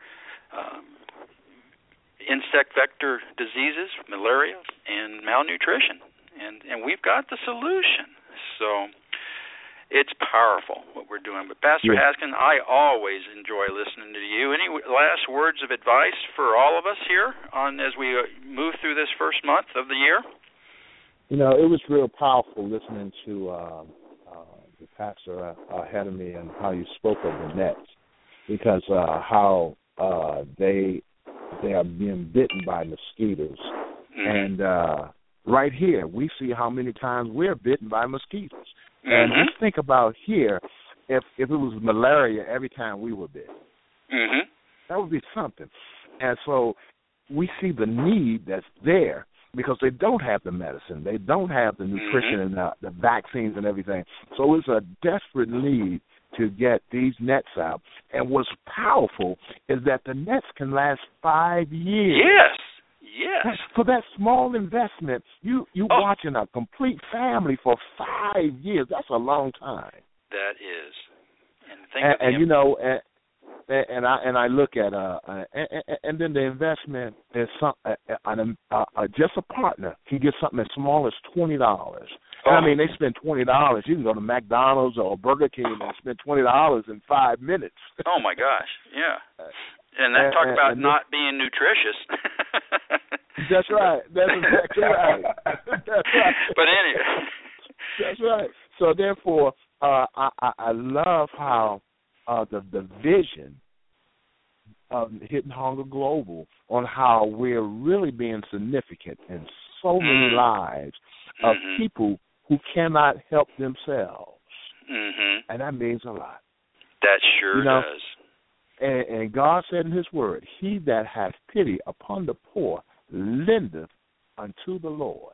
insect vector diseases, malaria, and malnutrition. And we've got the solution. So it's powerful what we're doing. But Pastor Haskins, I always enjoy listening to you. Any last words of advice for all of us here as we move through this first month of the year? You know, it was real powerful listening to the pastor ahead of me and how you spoke of the nets, because how they are being bitten by mosquitoes. And right here, we see how many times we're bitten by mosquitoes. And just think about here, if it was malaria every time we were bitten, that would be something. And so we see the need that's there because they don't have the medicine, they don't have the nutrition and the vaccines and everything. So it's a desperate need to get these nets out. And what's powerful is that the nets can last 5 years. Yes. For that small investment, you watching a complete family for 5 years. That's a long time. That is. And I look at and then the investment is just a partner can get something as small as $20. And I mean, they spend $20. You can go to McDonald's or Burger King and spend $20 in 5 minutes. Oh my gosh, yeah. And that talk about not being nutritious. That's right. That's exactly right. That's right. But anyway, that's right. So therefore, I love how the vision of Hitting Hunger Global on how we're really being significant in so many lives of people who cannot help themselves. And that means a lot. That sure does. And God said in his word, he that hath pity upon the poor lendeth unto the Lord.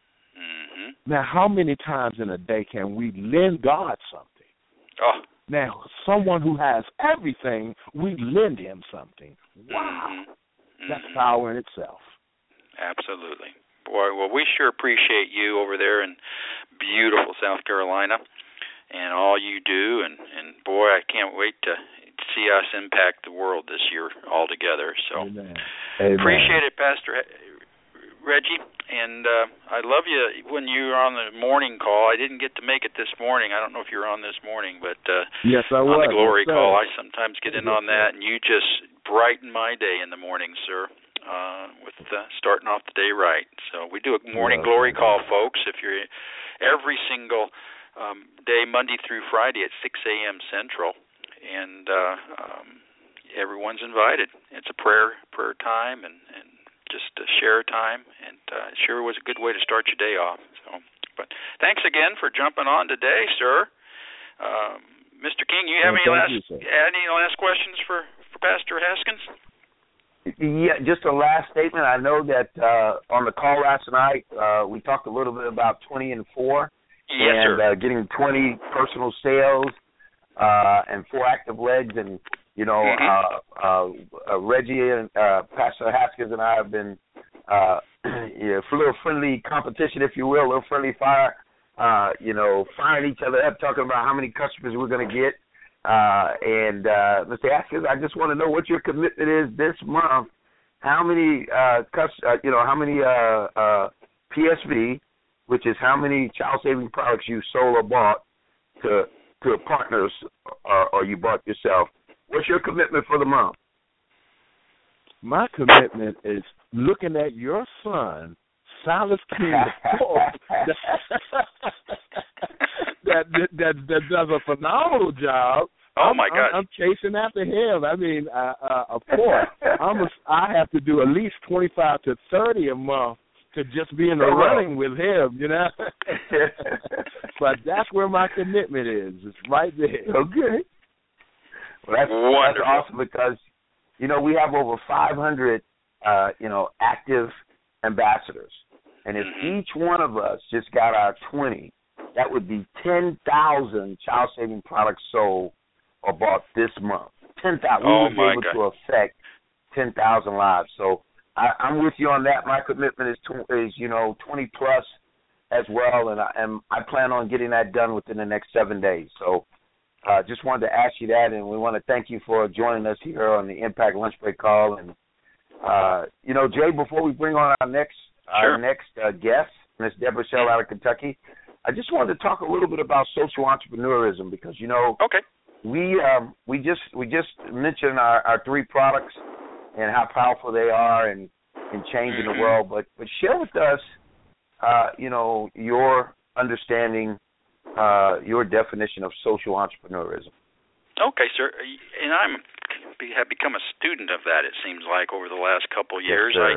Now, how many times in a day can we lend God something? Now, someone who has everything, we lend him something. Wow. That's power in itself. Absolutely. Boy, well, we sure appreciate you over there in beautiful South Carolina and all you do. And boy, I can't wait to see us impact the world this year all together. So Amen. Appreciate it, Pastor Reggie. And I love you when you were on the morning call. I didn't get to make it this morning. I don't know if you were on this morning, but yes, I was. On the glory call, I sometimes get in on that, and you just brighten my day in the morning, sir, with starting off the day right. So we do a morning glory call, folks. If you're every single day, Monday through Friday at 6 a.m. Central, and everyone's invited. It's a prayer time and just a share time, and it sure was a good way to start your day off. So, but thanks again for jumping on today, sir. Mr. King, you have any last questions for Pastor Haskins? Yeah, just a last statement. I know that on the call last night we talked a little bit about 20 and 4, yes, and getting 20 personal sales and 4 active legs, and Reggie and Pastor Haskins and I have been for a little friendly competition, if you will, a little friendly fire, firing each other up, talking about how many customers we're going to get. And Mr. Haskins, I just want to know what your commitment is this month. How many PSV, which is how many child-saving products you sold or bought to partners or you bought yourself. What's your commitment for the month? My commitment is looking at your son, Silas King, that does a phenomenal job. Oh my God! I'm chasing after him. I mean, of course, I have to do at least 25 to 30 a month to just be in the running with him, But that's where my commitment is. It's right there. Okay. Well, that's awesome because, we have over 500, active ambassadors. And if each one of us just got our 20, that would be 10,000 child-saving products sold or bought this month. 10,000. We would be able to affect 10,000 lives. So I'm with you on that. My commitment is 20 plus as well, and I plan on getting that done within the next 7 days. So just wanted to ask you that, and we want to thank you for joining us here on the Impact Lunch Break Call. And Jay, before we bring on our next guest, Ms. Deborah Shell out of Kentucky, I just wanted to talk a little bit about social entrepreneurism because we just mentioned our 3 products and how powerful they are in changing the world. But share with us, your understanding, your definition of social entrepreneurism. Okay, sir. And have become a student of that. It seems like over the last couple of years. Yes,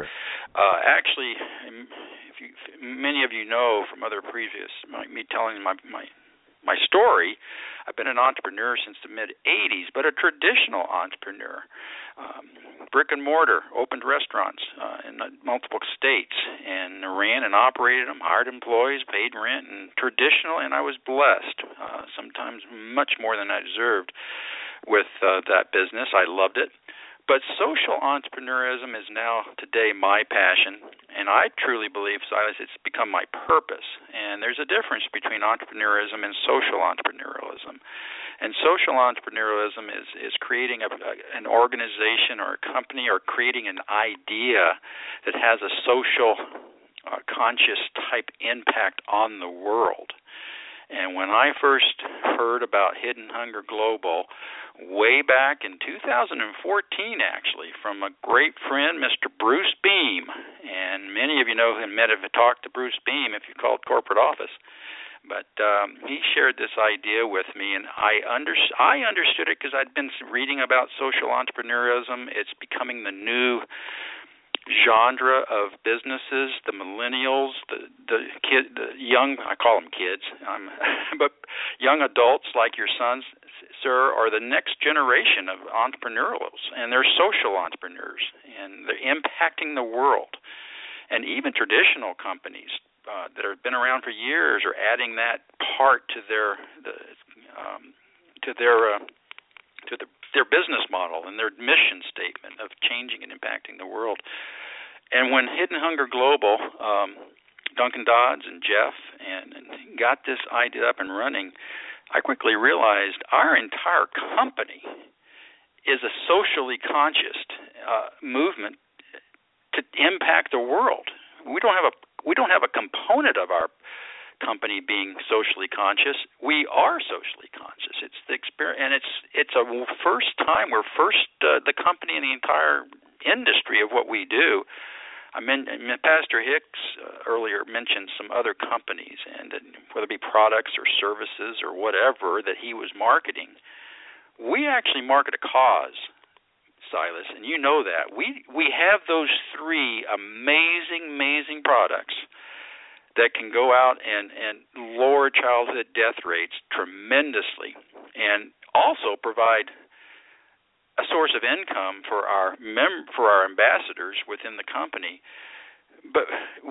Many of you know from other previous me telling my my story, I've been an entrepreneur since the mid-'80s, but a traditional entrepreneur. Brick and mortar, opened restaurants in multiple states, and ran and operated them, hired employees, paid rent, and traditional, and I was blessed, sometimes much more than I deserved with that business. I loved it. But social entrepreneurism is now today my passion, and I truly believe, Silas, it's become my purpose. And there's a difference between entrepreneurism and social entrepreneurialism. And social entrepreneurialism is creating an organization or a company or creating an idea that has a social conscious type impact on the world. And when I first heard about Hidden Hunger Global, way back in 2014, actually, from a great friend, Mr. Bruce Beam, and many of you know him, might have talked to Bruce Beam if you called corporate office, but he shared this idea with me, and I understood it because I'd been reading about social entrepreneurialism. It's becoming the new genre of businesses, the millennials, the young, I call them kids, but young adults like your sons, sir, are the next generation of entrepreneurs, and they're social entrepreneurs, and they're impacting the world. And even traditional companies that have been around for years are adding that part to their business model and their mission statement of changing and impacting the world. And when Hidden Hunger Global, Duncan Dodds and Jeff, and got this idea up and running, I quickly realized our entire company is a socially conscious movement to impact the world. We don't have a component of our company being socially conscious. We are socially conscious. It's the experience, and it's a first time. We're the company in the entire industry of what we do. Pastor Hicks earlier mentioned some other companies, and whether it be products or services or whatever that he was marketing. We actually market a cause, Silas, and you know that. We have those three amazing products that can go out and lower childhood death rates tremendously, and also provide a source of income for our ambassadors within the company. But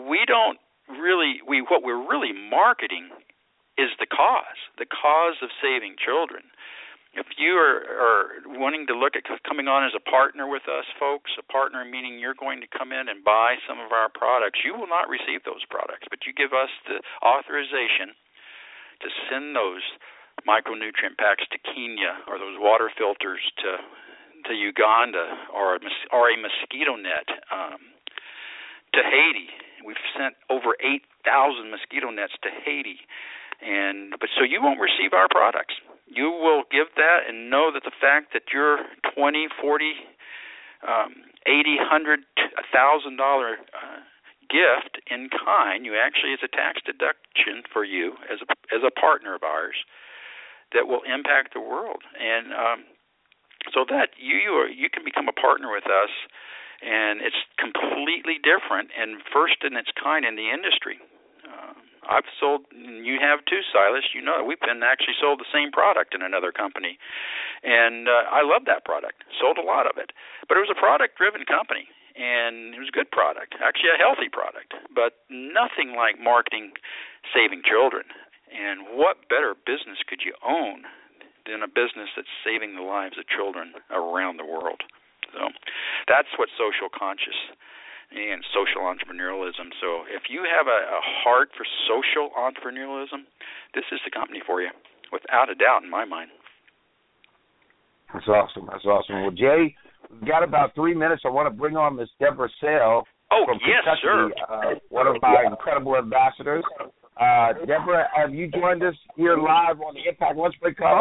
what we're really marketing is the cause of saving children. If you are wanting to look at coming on as a partner with us, folks, a partner meaning you're going to come in and buy some of our products, you will not receive those products, but you give us the authorization to send those micronutrient packs to Kenya, or those water filters to Uganda, or a mosquito net to Haiti. We've sent over 8,000 mosquito nets to Haiti. But so you won't receive our products. You will give that and know that the fact that your $20, $40, $80, $100, $1,000 gift in kind, it's a tax deduction for you as a partner of ours that will impact the world. And so that you can become a partner with us, and it's completely different and first in its kind in the industry. I've sold, and you have too, Silas. You know, we've been actually sold the same product in another company, and I love that product. Sold a lot of it, but it was a product-driven company, and it was a good product, actually a healthy product, but nothing like marketing saving children. And what better business could you own than a business that's saving the lives of children around the world? So that's what social conscious and social entrepreneurialism. So if you have a heart for social entrepreneurialism, this is the company for you, without a doubt in my mind. That's awesome. Well, Jay, we've got about 3 minutes. I want to bring on Miss Deborah Sale from Kentucky, sir. One of my incredible ambassadors. Deborah, have you joined us here live on the Impact Lunch Break Call?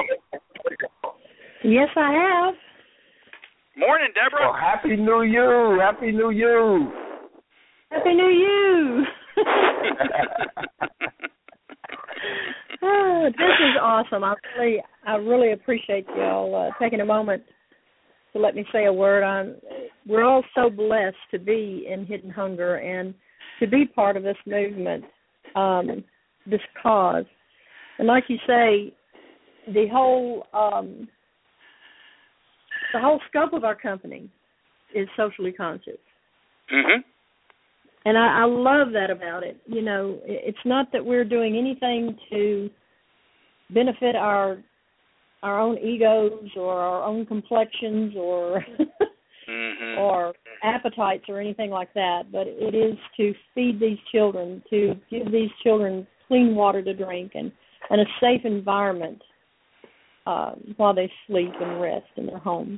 Yes, I have. Morning, Deborah. Well, Happy New Year. Happy New Year. Happy New You. Oh, this is awesome. I really appreciate y'all taking a moment to let me say a word. We're all so blessed to be in Hidden Hunger and to be part of this movement, this cause. And like you say, the whole scope of our company is socially conscious. Mm-hmm. And I love that about it. You know, it's not that we're doing anything to benefit our own egos or our own complexions or mm-hmm. or appetites or anything like that, but it is to feed these children, to give these children clean water to drink and a safe environment while they sleep and rest in their homes.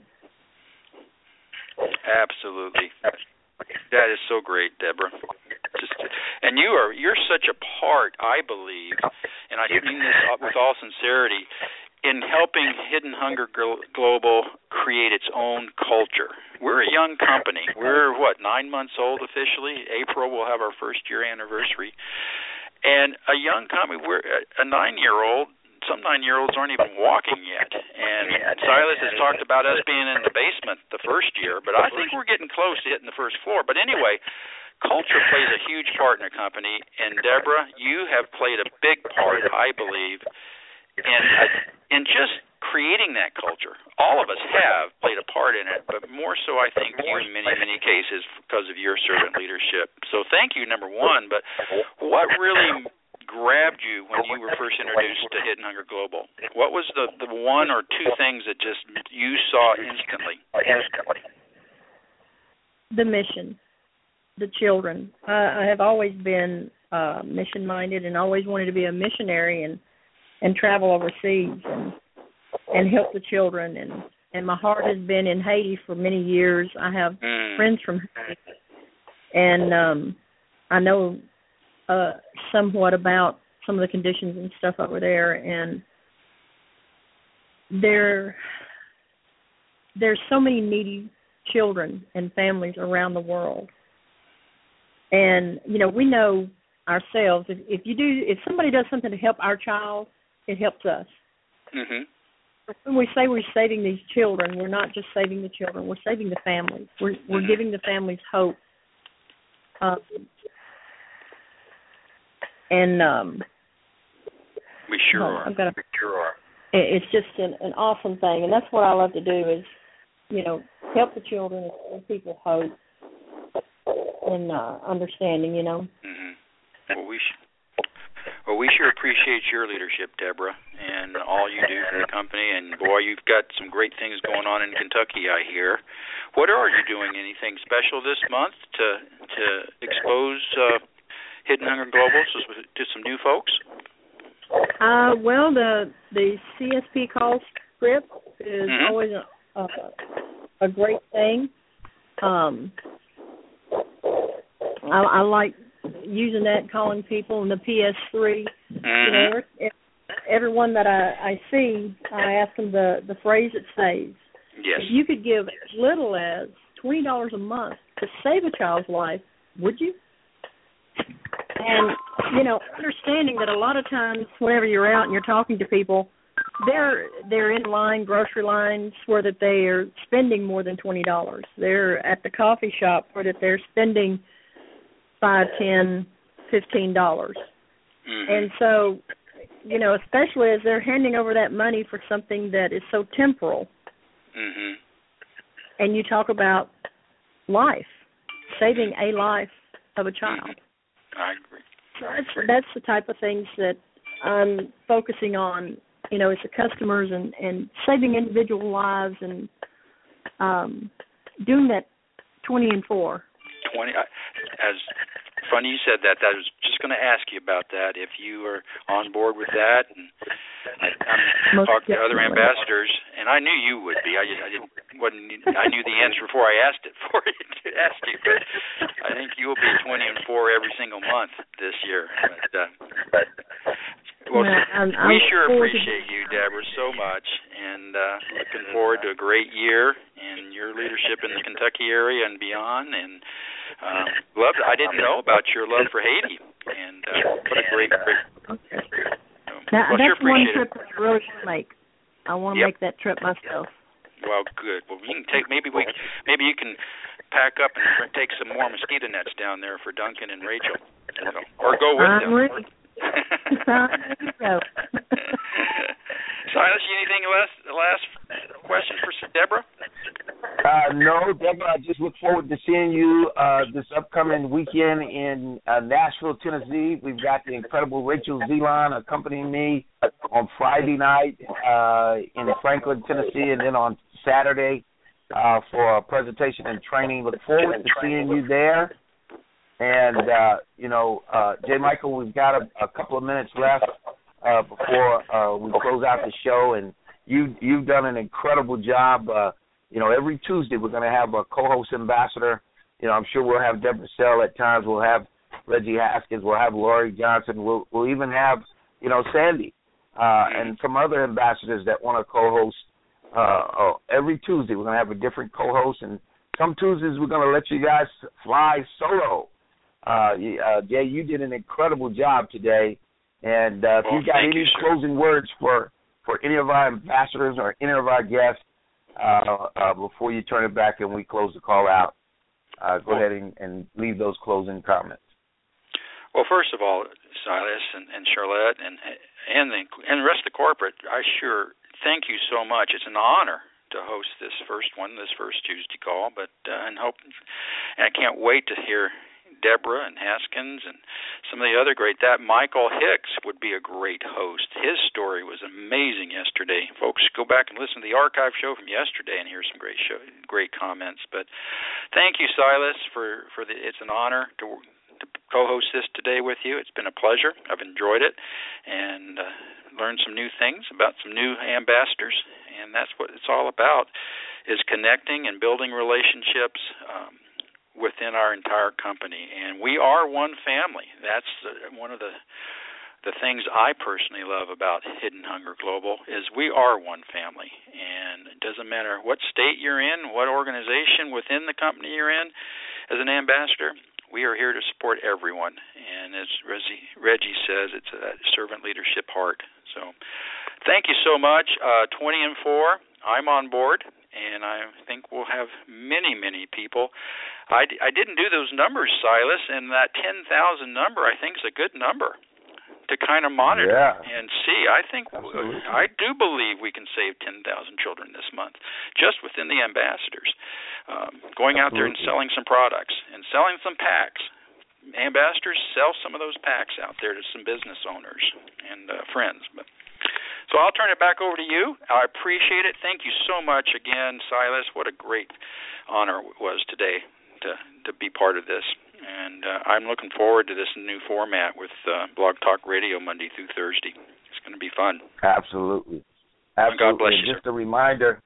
Absolutely. That is so great, Deborah. And you're such a part, I believe, and I mean this with all sincerity, in helping Hidden Hunger Global create its own culture. We're a young company. We're, 9 months old officially. April we'll have our first-year anniversary. And a young company, we're a 9-year-old. Some 9-year-olds aren't even walking yet. And Silas has talked about us being in the basement the first year, but I think we're getting close to hitting the first floor. But anyway, culture plays a huge part in a company, and Deborah, you have played a big part, I believe, in just creating that culture. All of us have played a part in it, but more so I think you in many, many cases because of your servant leadership. So thank you, number one, but what really grabbed you when you were first introduced to Hidden Hunger Global? What was the one or two things that just you saw instantly? The mission, the children. I have always been mission-minded and always wanted to be a missionary and travel overseas and help the children. And my heart has been in Haiti for many years. I have friends from Haiti, and I know somewhat about some of the conditions and stuff over there, and there's so many needy children and families around the world. And you know, we know ourselves, if somebody does something to help our child, it helps us. Mm-hmm. When we say we're saving these children, we're not just saving the children, we're saving the families. We're giving the families hope. We sure are. It's just an awesome thing, and that's what I love to do is, you know, help the children and people hope and understanding, you know. Mm-hmm. Well, we sure appreciate your leadership, Deborah, and all you do for the company. And, boy, you've got some great things going on in Kentucky, I hear. What are you doing? Anything special this month to expose Hidden Hunger Global to some new folks? Well, the CSP call script is always a great thing. I like using that, calling people, and the PS3. You know, everyone that I see, I ask them the phrase it says. Yes. If you could give as little as $20 a month to save a child's life, would you? And, you know, understanding that a lot of times whenever you're out and you're talking to people, they're in grocery lines where that they are spending more than $20. They're at the coffee shop where that they're spending $5, $10, $15. And so, you know, especially as they're handing over that money for something that is so temporal. And you talk about life, saving a life of a child. I agree. So that's the type of things that I'm focusing on, you know, as the customers and saving individual lives and doing that 20 and 4. 20. As funny you said that. I was just going to ask you about that. If you are on board with that, and I talked to other ambassadors, and I knew you would be. I knew the answer before I asked it for you to ask you. But I think you will be 20 and 4 every single month this year. We sure appreciate you, Deborah, so much, and looking forward to a great year and your leadership in the Kentucky area and beyond. And I didn't know about your love for Haiti, and what a great. Now, that's one trip that I really want to make. I want to make that trip myself. Well, good. Well, you can take maybe you can pack up and take some more mosquito nets down there for Duncan and Rachel, or go with them. There you go. Silas, anything last question for Deborah? No, Deborah, I just look forward to seeing you this upcoming weekend in Nashville, Tennessee. We've got the incredible Rachel Zelon accompanying me on Friday night in Franklin, Tennessee, and then on Saturday for a presentation and training. Look forward to seeing you there. And, J. Michael, we've got a couple of minutes left before we close out the show, and you've done an incredible job. Every Tuesday we're going to have a co-host ambassador. I'm sure we'll have Deborah Sell at times. We'll have Reggie Haskins. We'll have Lori Johnson. We'll even have, Sandy and some other ambassadors that want to co-host. Every Tuesday we're going to have a different co-host, and some Tuesdays we're going to let you guys fly solo. Jay, you did an incredible job today. And if you've got any closing words for any of our ambassadors or any of our guests before you turn it back and we close the call out, go ahead and leave those closing comments. Well, first of all, Silas and Charlotte and the rest of the corporate, I sure thank you so much. It's an honor to host this first Tuesday call, and I can't wait to hear Deborah and Haskins and some of the other that Michael Hicks would be a great host. His story was amazing yesterday. Folks, go back and listen to the archive show from yesterday and hear some great comments. But thank you, Silas, it's an honor to co-host this today with you. It's been a pleasure. I've enjoyed it and learned some new things about some new ambassadors, and that's what it's all about, is connecting and building relationships within our entire company. And we are one family. That's one of the things I personally love about Hidden Hunger Global is we are one family. And it doesn't matter what state you're in, what organization within the company you're in, as an ambassador, we are here to support everyone. And as Reggie says, it's a servant leadership heart. So thank you so much. 20 and 4, I'm on board. And I think we'll have many, many people. I didn't do those numbers, Silas, and that 10,000 number I think is a good number to kind of monitor and see. I think I do believe we can save 10,000 children this month just within the ambassadors, going out there and selling some products and selling some packs. Ambassadors sell some of those packs out there to some business owners and friends. So I'll turn it back over to you. I appreciate it. Thank you so much again, Silas. What a great honor it was today to be part of this. And I'm looking forward to this new format with Blog Talk Radio Monday through Thursday. It's going to be fun. Absolutely. God bless you, Just a reminder,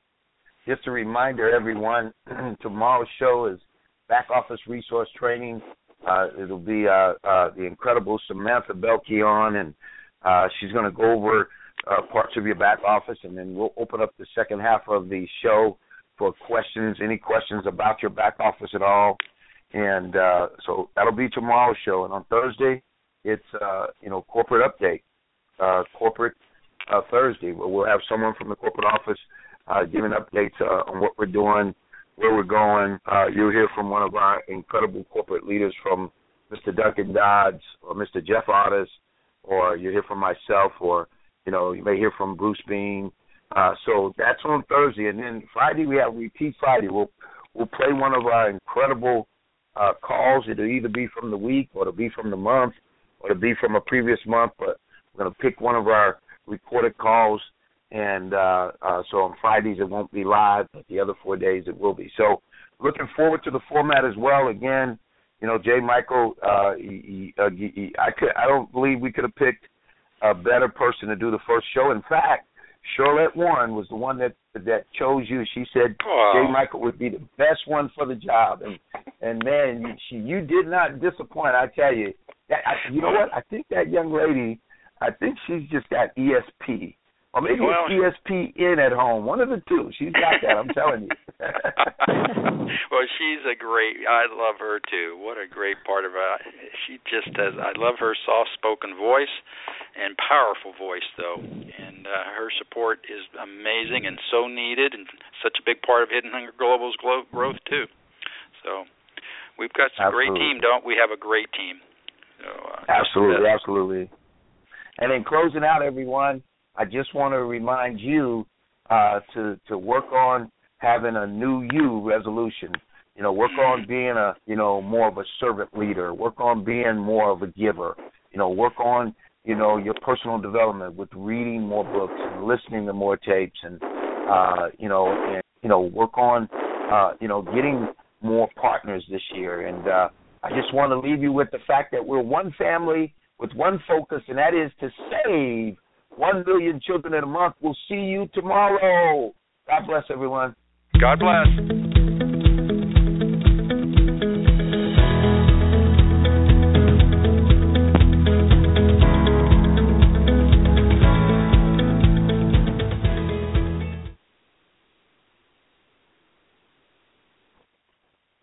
everyone, tomorrow's show is Back Office Resource Training. It'll be the incredible Samantha Belkey on, and she's going to go over parts of your back office, and then we'll open up the second half of the show for questions, any questions about your back office at all. And so that'll be tomorrow's show. And on Thursday, it's, corporate update, corporate Thursday, where we'll have someone from the corporate office giving updates on what we're doing, where we're going. You'll hear from one of our incredible corporate leaders, from Mr. Duncan Dodds or Mr. Jeff Otis, or you'll hear from myself, or you may hear from Bruce Bean. So that's on Thursday. And then Friday, we have Repeat Friday. We'll play one of our incredible calls. It'll either be from the week, or it'll be from the month, or it'll be from a previous month. But we're going to pick one of our recorded calls. And so on Fridays, it won't be live, but the other 4 days it will be. So looking forward to the format as well. Again, J. Michael, I don't believe we could have picked a better person to do the first show. In fact, Charlotte Warren was the one that chose you. She said J. Michael would be the best one for the job, and man, you did not disappoint. I tell you, you know what? I think that young lady, I think she's just got ESP. Or maybe it's ESPN at home. One of the two. She's got that, I'm telling you. Well, I love her too. What a great part of her. She just has, I love her soft-spoken voice and powerful voice, though. And her support is amazing and so needed, and such a big part of Hidden Hunger Global's growth, too. So we've got a great team, don't we? Have a great team. So, absolutely. And in closing out, everyone, I just want to remind you to work on having a new you resolution. Work on being more of a servant leader. Work on being more of a giver. Work on, your personal development with reading more books and listening to more tapes and, work on, getting more partners this year. And I just want to leave you with the fact that we're one family with one focus, and that is to save 1 million children in a month. We'll see you tomorrow. God bless everyone. God bless.